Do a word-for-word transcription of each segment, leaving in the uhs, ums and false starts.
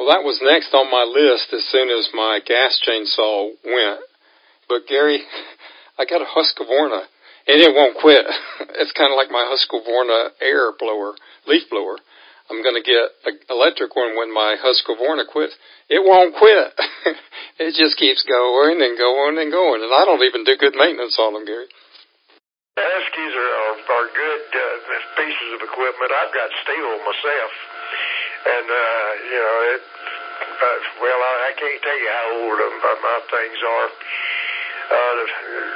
Well, that was next on my list as soon as my gas chainsaw went. But, Gary, I got a Husqvarna, and it won't quit. It's kind of like my Husqvarna air blower, leaf blower. I'm going to get an electric one when my Husqvarna quits. It won't quit. It just keeps going and going and going, and I don't even do good maintenance on them, Gary. Huskies are, are, are good uh, pieces of equipment. I've got steel myself. And, uh, you know, it, uh, well, I, I can't tell you how old um, my things are. Uh, the,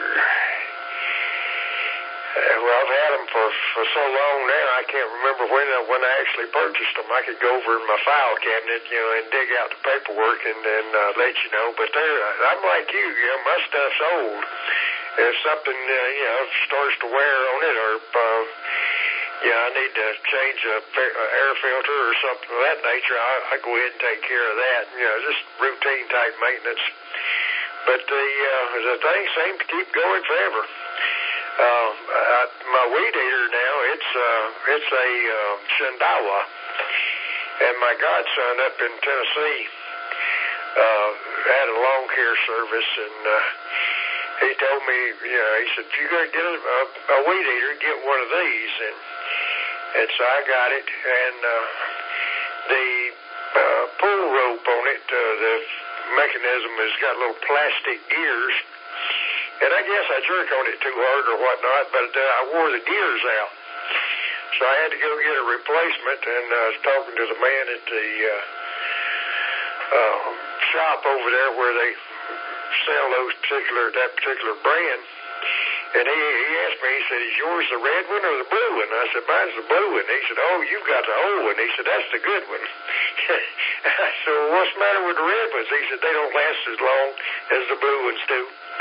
uh, well, I've had them for, for so long now, I can't remember when uh, when I actually purchased them. I could go over in my file cabinet, you know, and dig out the paperwork and, and uh, let you know. But they're, I'm like you, you know, my stuff's old. If something, uh, you know, starts to wear on it or... Uh, Yeah, I need to change a air filter or something of that nature. I, I go ahead and take care of that. You know, just routine type maintenance. But the uh, the things seem to keep going forever. Uh, I, my weed eater now, it's uh, it's a uh, Shindawa, and my godson up in Tennessee uh, had a lawn care service, and uh, he told me, you know, he said, if you're going to get a, a, a weed eater, get one of these, and And so I got it, and uh, the uh, pull rope on it, uh, the mechanism has got little plastic gears, and I guess I jerk on it too hard or whatnot, but uh, I wore the gears out. So I had to go get a replacement, and uh, I was talking to the man at the uh, uh, shop over there where they sell those particular, that particular brand. And he, he asked me, he said, is yours the red one or the blue one? I said, mine's the blue one. He said, oh, you've got the old one. He said, that's the good one. I said, well, what's the matter with the red ones? He said, they don't last as long as the blue ones do.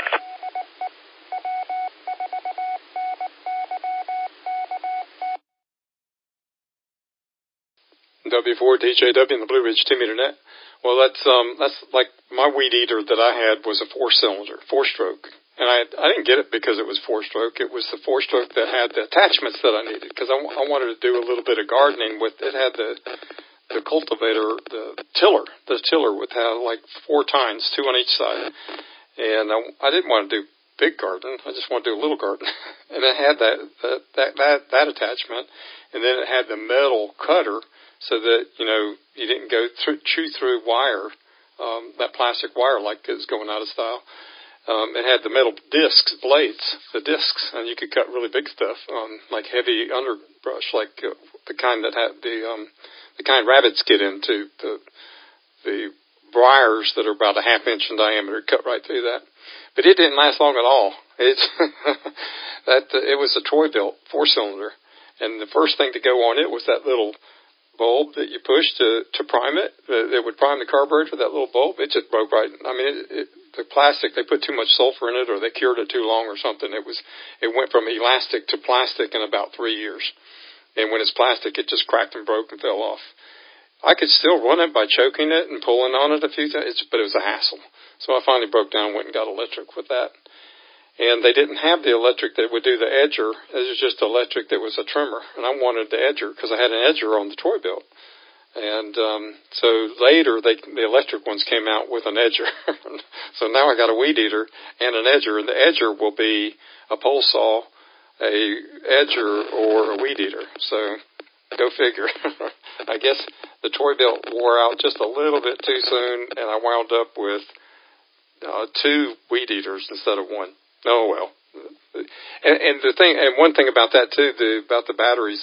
W four D J W in the Blue Ridge two meter net. Well, that's um that's like my weed eater that I had was a four cylinder, four stroke. And I I didn't get it because it was four-stroke. It was the four-stroke that had the attachments that I needed because I, I wanted to do a little bit of gardening with it. Had the the cultivator, the tiller. The tiller would have like four tines, two on each side. And I, I didn't want to do big garden. I just wanted to do a little garden. And it had that that that that, that attachment. And then it had the metal cutter so that, you know, you didn't go through, chew through wire, um, that plastic wire like it was going out of style. Um, it had the metal discs, blades, the discs, and you could cut really big stuff, um, like heavy underbrush, like uh, the kind that had the um, the kind rabbits get into, the the briars that are about a half inch in diameter, cut right through that. But it didn't last long at all. It's that uh, it was a Troy-Bilt four cylinder, and the first thing to go on it was that little bulb that you push to to prime it. It would prime the carburetor. That little bulb, it just broke right. I mean, it, it, the plastic, they put too much sulfur in it, or they cured it too long, or something. It was, it went from elastic to plastic in about three years. And when it's plastic, it just cracked and broke and fell off. I could still run it by choking it and pulling on it a few times, but it was a hassle. So I finally broke down, and went and got electric with that. And they didn't have the electric that would do the edger. It was just electric that was a trimmer. And I wanted the edger because I had an edger on the Troy-Bilt. And um, so later, they, the electric ones came out with an edger. So now I got a weed eater and an edger. And the edger will be a pole saw, a edger, or a weed eater. So go figure. I guess the Troy-Bilt wore out just a little bit too soon, and I wound up with uh, two weed eaters instead of one. Oh, well. And, and the thing, and one thing about that, too, the, about the batteries,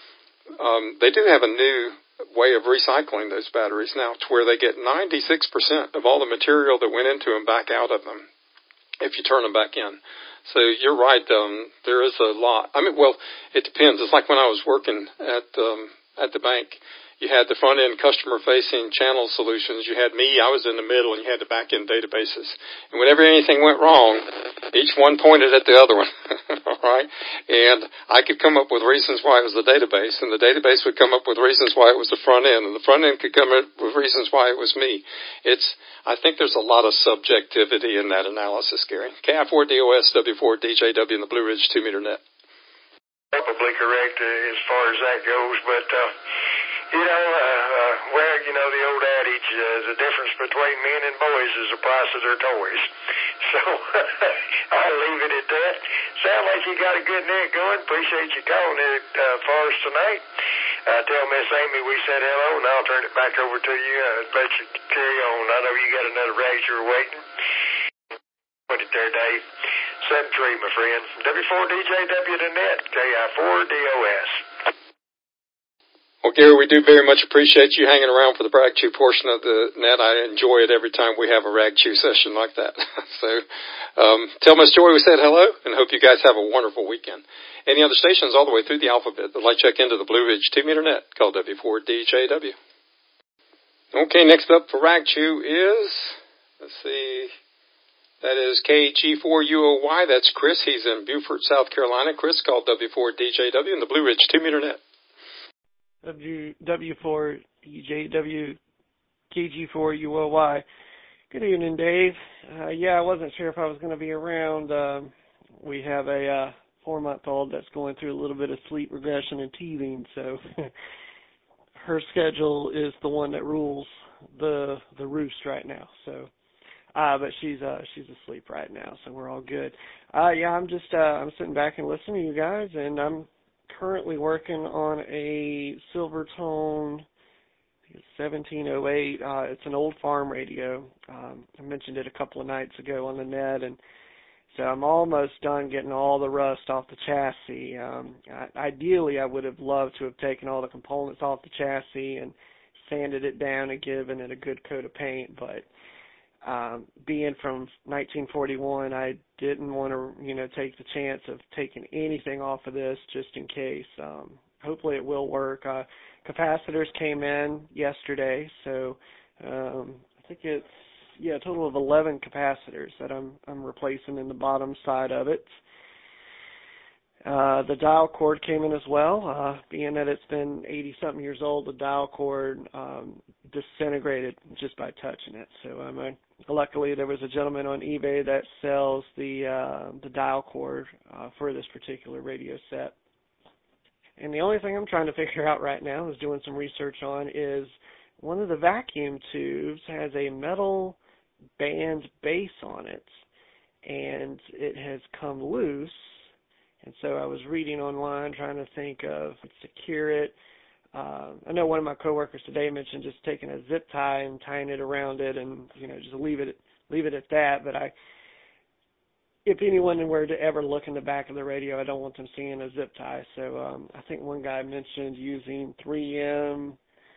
um, they do have a new way of recycling those batteries now to where they get ninety-six percent of all the material that went into them back out of them if you turn them back in. So you're right, um, there is a lot. I mean, well, it depends. It's like when I was working at um, at the bank. You had the front-end customer-facing channel solutions. You had me. I was in the middle, and you had the back-end databases. And whenever anything went wrong, each one pointed at the other one, all right? And I could come up with reasons why it was the database, and the database would come up with reasons why it was the front-end, and the front-end could come up with reasons why it was me. It's, I think there's a lot of subjectivity in that analysis, Gary. K I four D O S W four D J W in the Blue Ridge two meter net. Probably correct uh, as far as that goes, but... Uh You know, uh, uh, well, you know, the old adage, uh, the difference between men and boys is the price of their toys. So I'll leave it at that. Sound like you got a good net going. Appreciate you calling it uh, for us tonight. Uh, tell Miss Amy we said hello, and I'll turn it back over to you and let you carry on. I know you got another razor waiting. Put it there, Dave. seven three, my friend. W four D J W to net, K I four D O S. Well, Gary, we do very much appreciate you hanging around for the Rag Chew portion of the net. I enjoy it every time we have a Rag Chew session like that. So um, tell Miss Joy we said hello, and hope you guys have a wonderful weekend. Any other stations all the way through the alphabet that like check into the Blue Ridge two-meter net, call W four D J W. Okay, next up for Rag Chew is, let's see, that is K G four U O Y. That's Chris. He's in Beaufort, South Carolina. Chris, call W four D J W in the Blue Ridge two-meter net. W W four D J W K G four U O Y. Good evening, Dave. Uh, yeah, I wasn't sure if I was going to be around. Um, we have a uh, four-month-old that's going through a little bit of sleep regression and teething, so her schedule is the one that rules the the roost right now. So, uh, but she's uh, she's asleep right now, so we're all good. Uh, yeah, I'm just uh, I'm sitting back and listening to you guys, and I'm currently working on a Silvertone seventeen oh eight. Uh, it's an old farm radio. Um, I mentioned it a couple of nights ago on the net, and so I'm almost done getting all the rust off the chassis. Um, I, ideally, I would have loved to have taken all the components off the chassis and sanded it down and given it a good coat of paint, but Um, being from nineteen forty-one, I didn't want to, you know, take the chance of taking anything off of this just in case. Um, hopefully it will work. Uh, capacitors came in yesterday, so um, I think it's, yeah, a total of eleven capacitors that I'm, I'm replacing in the bottom side of it. Uh, the dial cord came in as well. Uh, being that it's been eighty-something years old, the dial cord um, disintegrated just by touching it. So um, I, luckily there was a gentleman on eBay that sells the uh, the dial cord uh, for this particular radio set. And the only thing I'm trying to figure out right now is doing some research on is one of the vacuum tubes has a metal band base on it, and it has come loose. And so I was reading online trying to think of secure it. Uh, I know one of my coworkers today mentioned just taking a zip tie and tying it around it and, you know, just leave it leave it at that. But I, if anyone were to ever look in the back of the radio, I don't want them seeing a zip tie. So um, I think one guy mentioned using three M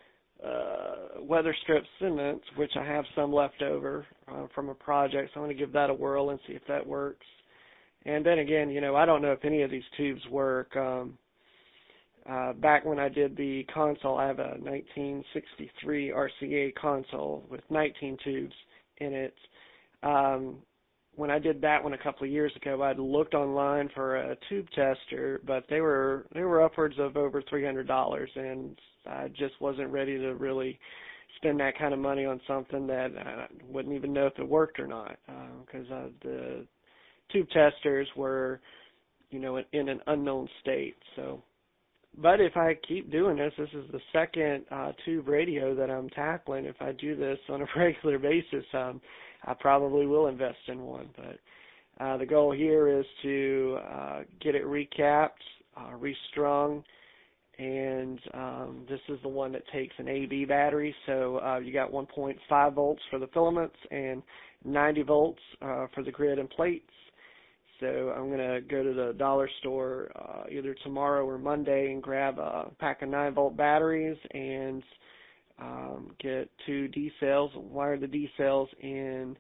uh, weather strip cement, which I have some left over uh, from a project. So I'm going to give that a whirl and see if that works. And then again, you know, I don't know if any of these tubes work. Um, uh, back when I did the console, I have a nineteen sixty-three R C A console with nineteen tubes in it. Um, when I did that one a couple of years ago, I'd looked online for a tube tester, but they were they were upwards of over three hundred dollars, and I just wasn't ready to really spend that kind of money on something that I wouldn't even know if it worked or not, because uh, uh, the tube testers were, you know, in, in an unknown state. So, but if I keep doing this, this is the second uh, tube radio that I'm tackling. If I do this on a regular basis, um, I probably will invest in one. But uh, the goal here is to uh, get it recapped, uh, restrung, and um, this is the one that takes an A B battery. So uh, you got one point five volts for the filaments and ninety volts uh, for the grid and plates. So I'm going to go to the dollar store uh, either tomorrow or Monday and grab a pack of nine volt batteries and um, get two D cells, wire the D cells in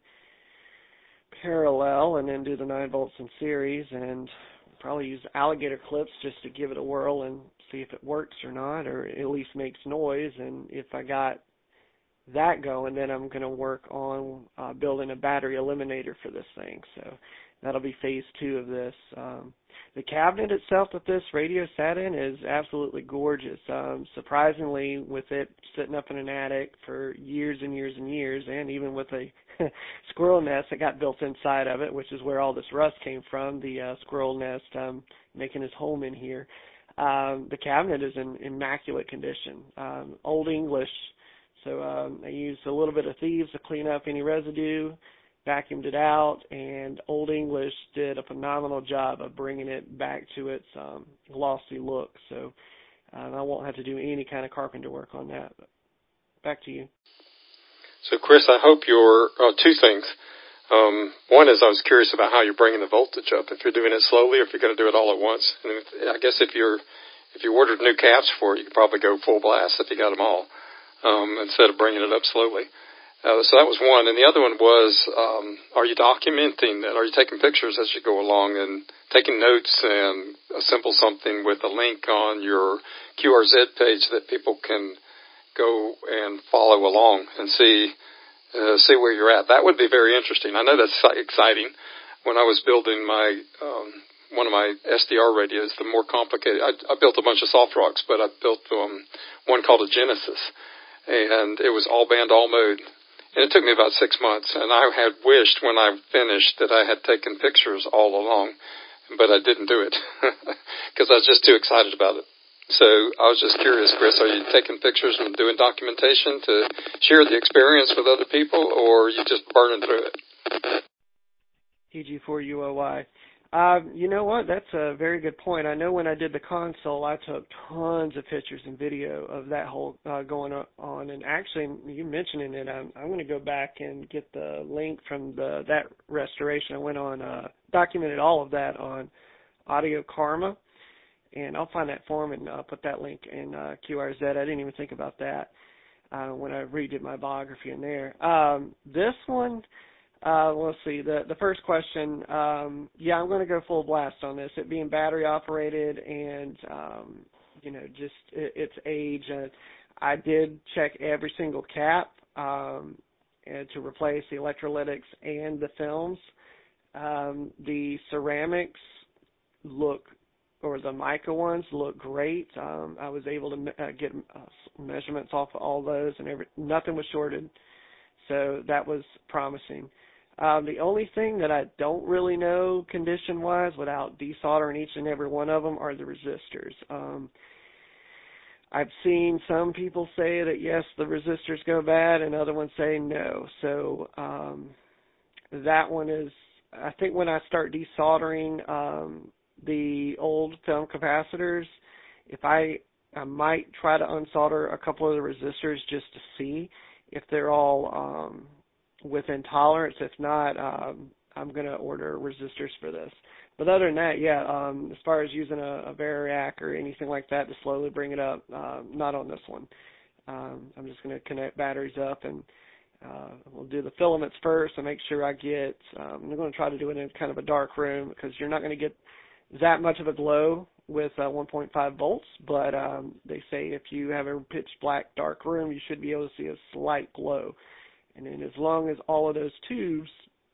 parallel, and then do the nine volts in series, and probably use alligator clips just to give it a whirl and see if it works or not, or at least makes noise. And if I got that going, then I'm going to work on uh, building a battery eliminator for this thing. So that'll be phase two of this. Um, the cabinet itself that this radio sat in is absolutely gorgeous. Um, surprisingly, with it sitting up in an attic for years and years and years, and even with a squirrel nest that got built inside of it, which is where all this rust came from, the uh, squirrel nest um, making his home in here. Um, the cabinet is in immaculate condition. Um, Old English So um, I used a little bit of Thieves to clean up any residue, vacuumed it out, and Old English did a phenomenal job of bringing it back to its um, glossy look. So um, I won't have to do any kind of carpenter work on that. But back to you. So, Chris, I hope you're uh, two things. Um, one is I was curious about how you're bringing the voltage up. If you're doing it slowly, or if you're going to do it all at once. And if, I guess if you're if you ordered new caps for it, you could probably go full blast if you got them all, um, instead of bringing it up slowly. Uh, so that was one. And the other one was, um, are you documenting that? Are you taking pictures as you go along and taking notes and assemble something with a link on your Q R Z page that people can go and follow along and see uh, see where you're at? That would be very interesting. I know that's exciting. When I was building my um, one of my S D R radios, the more complicated, I, I built a bunch of soft rocks, but I built um, one called a Genesis, and it was all band, all mode. And it took me about six months, and I had wished when I finished that I had taken pictures all along, but I didn't do it because I was just too excited about it. So I was just curious, Chris, are you taking pictures and doing documentation to share the experience with other people, or are you just burning through it? E G four U O Y. Um, you know what? That's a very good point. I know when I did the console, I took tons of pictures and video of that whole uh, going on. And actually, you mentioning it, I'm, I'm going to go back and get the link from the that restoration. I went on, uh, documented all of that on Audio Karma, and I'll find that form and uh, put that link in uh, Q R Z. I didn't even think about that uh, when I redid my biography in there. Um, this one. Uh, let's see, the the first question, um, yeah, I'm going to go full blast on this. It being battery operated and, um, you know, just it, its age. Uh, I did check every single cap um, and to replace the electrolytics and the films. Um, the ceramics look, or the mica ones look great. Um, I was able to me- uh, get uh, measurements off of all those, and every, nothing was shorted. So that was promising. Um, the only thing that I don't really know condition-wise without desoldering each and every one of them are the resistors. Um, I've seen some people say that, yes, the resistors go bad, and other ones say no. So um, that one is, I think when I start desoldering um, the old film capacitors, if I, I might try to unsolder a couple of the resistors just to see if they're all um, within tolerance. If not, um, I'm going to order resistors for this. But other than that, yeah, um, as far as using a, a Variac or anything like that to slowly bring it up, uh, not on this one. Um, I'm just going to connect batteries up, and uh, we'll do the filaments first and make sure I get, um, I'm going to try to do it in kind of a dark room because you're not going to get that much of a glow with uh, one point five volts, but um, they say if you have a pitch black dark room, you should be able to see a slight glow. And then as long as all of those tubes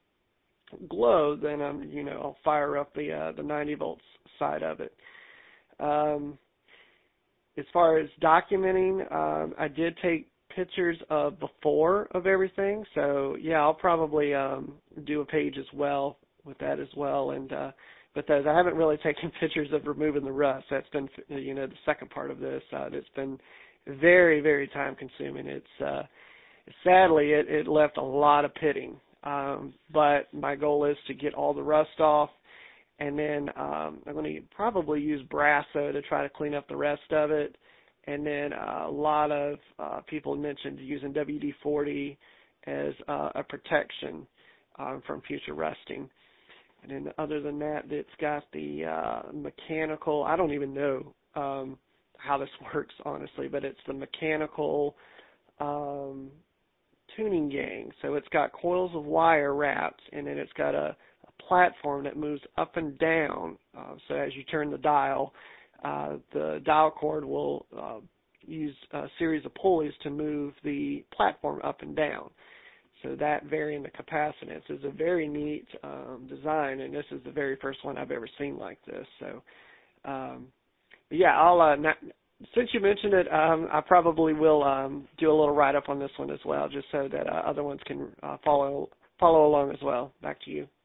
glow, then I'm, you know, I'll fire up the uh, the ninety volts side of it. Um, as far as documenting, um, I did take pictures of before of everything. So yeah, I'll probably um, do a page as well with that as well. And uh, but those, I haven't really taken pictures of removing the rust. That's been, you know, the second part of this. Uh, that's been very, very time consuming. It's uh, Sadly, it, it left a lot of pitting, um, but my goal is to get all the rust off, and then um, I'm going to probably use Brasso to try to clean up the rest of it, and then uh, a lot of uh, people mentioned using W D forty as uh, a protection um, from future rusting. And then other than that, it's got the uh, mechanical, I don't even know um, how this works, honestly, but it's the mechanical um, tuning gang. So it's got coils of wire wrapped, and then it's got a, a platform that moves up and down. Uh, so as you turn the dial, uh, the dial cord will uh, use a series of pulleys to move the platform up and down. So that varying the capacitance is a very neat um, design, and this is the very first one I've ever seen like this. So, um, yeah, I'll uh, not, since you mentioned it, um, I probably will um, do a little write-up on this one as well, just so that uh, other ones can uh, follow follow along as well. Back to you.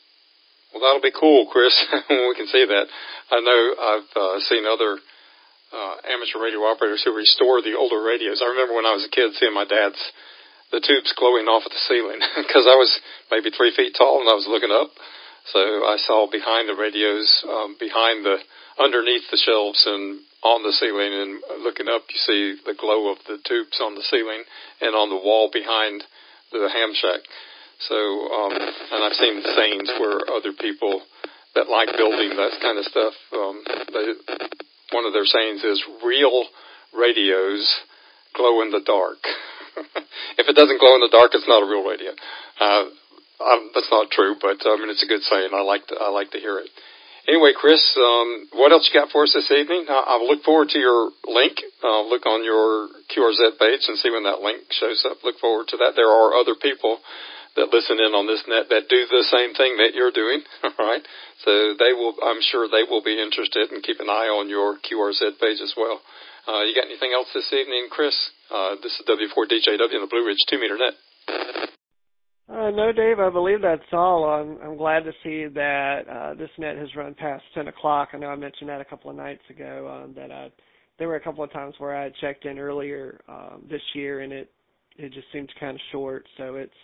Well, that'll be cool, Chris, when we can see that. I know I've uh, seen other uh, amateur radio operators who restore the older radios. I remember when I was a kid seeing my dad's, the tubes glowing off at the ceiling because I was maybe three feet tall and I was looking up. So I saw behind the radios, um, behind the, underneath the shelves and on the ceiling, and looking up you see the glow of the tubes on the ceiling and on the wall behind the ham shack. So, um, and I've seen sayings where other people that like building that kind of stuff, um, they, one of their sayings is, real radios glow in the dark. If it doesn't glow in the dark, it's not a real radio. Uh, um, that's not true, but I mean, it's a good saying. I like to, I like to hear it. Anyway, Chris, um, what else you got for us this evening? I, I'll look forward to your link. I'll look on your Q R Z page and see when that link shows up. Look forward to that. There are other people that listen in on this net that do the same thing that you're doing, all right? So they will, I'm sure they will be interested, and keep an eye on your Q R Z page as well. Uh, you got anything else this evening, Chris? Uh, this is W four D J W in the Blue Ridge two meter net. Uh, no, Dave, I believe that's all. I'm, I'm glad to see that uh, this net has run past ten o'clock. I know I mentioned that a couple of nights ago, um, that I, there were a couple of times where I had checked in earlier um, this year, and it, it just seemed kind of short, so it's,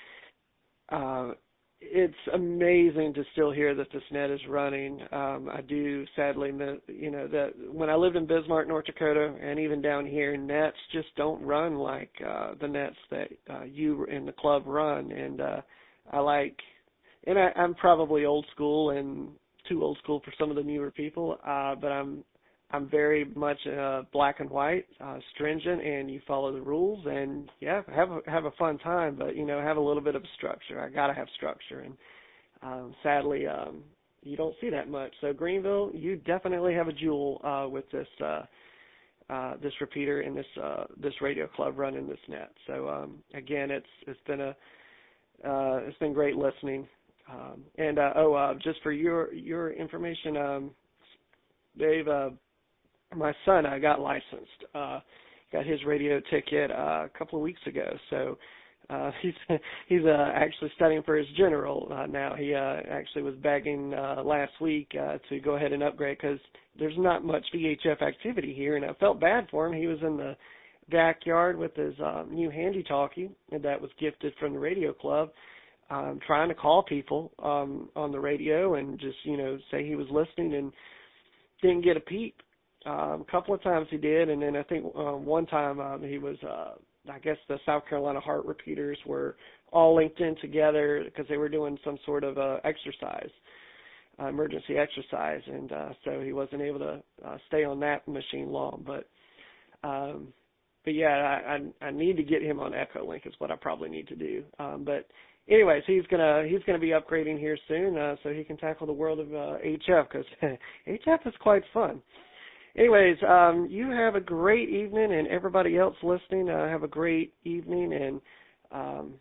Uh, it's amazing to still hear that this net is running. Um, I do sadly, you know, that when I lived in Bismarck, North Dakota, and even down here, nets just don't run like uh, the nets that uh, you and the club run. And uh, I like, and I, I'm probably old school and too old school for some of the newer people, uh, but I'm I'm very much uh, black and white, uh, stringent, and you follow the rules, and yeah, have a, have a fun time, but you know, have a little bit of structure. I gotta have structure, and um, sadly, um, you don't see that much. So Greenville, you definitely have a jewel uh, with this uh, uh, this repeater and this uh, this radio club running this net. So um, again, it's it's been a uh, it's been great listening. Um, and uh, oh, uh, just for your your information, um, Dave. Uh, My son, I got licensed, uh, got his radio ticket uh, a couple of weeks ago. So uh, he's he's uh, actually studying for his general uh, now. He uh, actually was begging uh, last week uh, to go ahead and upgrade because there's not much V H F activity here, and I felt bad for him. He was in the backyard with his uh, new handy-talkie that was gifted from the radio club, um, trying to call people um, on the radio and just, you know, say he was listening, and didn't get a peep. Um, a couple of times he did, and then I think um, one time um, he was, uh, I guess the South Carolina Heart repeaters were all linked in together because they were doing some sort of uh, exercise, uh, emergency exercise, and uh, so he wasn't able to uh, stay on that machine long. But, um, but yeah, I, I, I need to get him on Echolink is what I probably need to do. Um, but anyways, he's gonna he's gonna be upgrading here soon, uh, so he can tackle the world of uh, H F because H F is quite fun. Anyways, um, you have a great evening, and everybody else listening, uh, have a great evening, and um,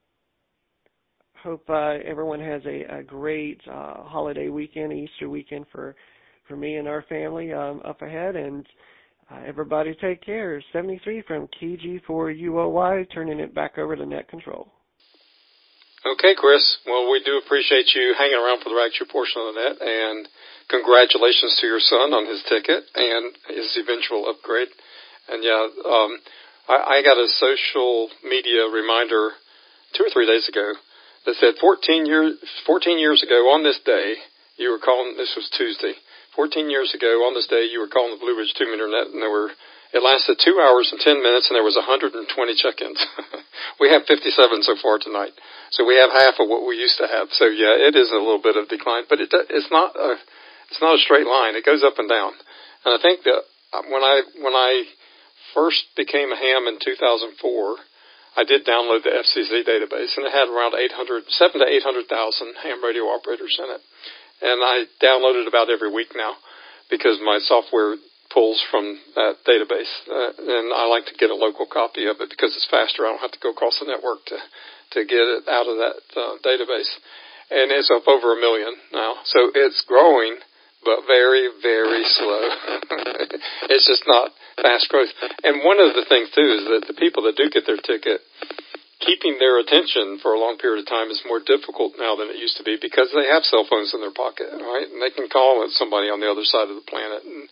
hope uh, everyone has a, a great uh, holiday weekend, Easter weekend for, for me and our family um, up ahead, and uh, everybody take care. seventy-three from K G four U O Y, turning it back over to Net Control. Okay, Chris. Well, we do appreciate you hanging around for the actual portion of the net, and congratulations to your son on his ticket and his eventual upgrade. And yeah, um, I, I got a social media reminder two or three days ago that said fourteen years, fourteen years ago on this day, you were calling, this was Tuesday, fourteen years ago on this day, you were calling the Blue Ridge two meter net, and there were, it lasted two hours and ten minutes, and there was one hundred twenty check-ins. We have fifty-seven so far tonight. So we have half of what we used to have. So yeah, it is a little bit of decline, but it, it's not a, it's not a straight line. It goes up and down. And I think that when I, when I first became a ham in two thousand four, I did download the F C Z database, and it had around eight hundred, seven to eight hundred thousand ham radio operators in it. And I download it about every week now because my software pulls from that database. Uh, and I like to get a local copy of it because it's faster. I don't have to go across the network to, to get it out of that uh, database. And it's up over a million now. So it's growing, but very, very slow. It's just not fast growth. And one of the things, too, is that the people that do get their ticket, keeping their attention for a long period of time is more difficult now than it used to be because they have cell phones in their pocket, right? And they can call somebody on the other side of the planet. And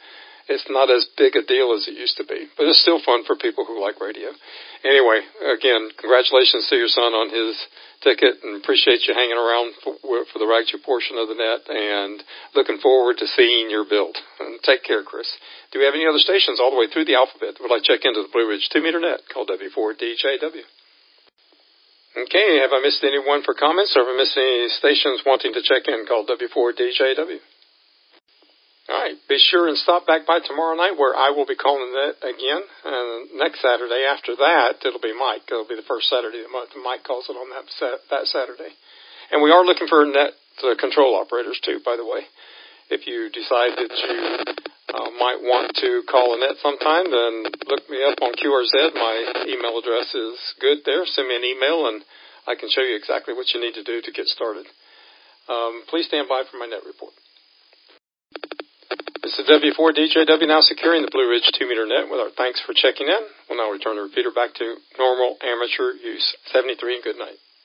it's not as big a deal as it used to be, but it's still fun for people who like radio. Anyway, again, congratulations to your son on his ticket, and appreciate you hanging around for, for the Ragju portion of the net, and looking forward to seeing your build. And take care, Chris. Do we have any other stations all the way through the alphabet that would like to check into the Blue Ridge two-meter net? Call W four D J W. Okay, have I missed anyone for comments, or have I missed any stations wanting to check in? Call W four D J W. All right, be sure and stop back by tomorrow night, where I will be calling that again. And next Saturday after that, it'll be Mike. It'll be the first Saturday of the month, and Mike calls it on that that Saturday. And we are looking for net uh, control operators, too, by the way. If you decide that you uh, might want to call a net sometime, then look me up on Q R Z. My email address is good there. Send me an email, and I can show you exactly what you need to do to get started. Um, please stand by for my net report. This is W four D J W now securing the Blue Ridge two-meter net with our thanks for checking in. We'll now return the repeater back to normal amateur use. seventy-three and good night.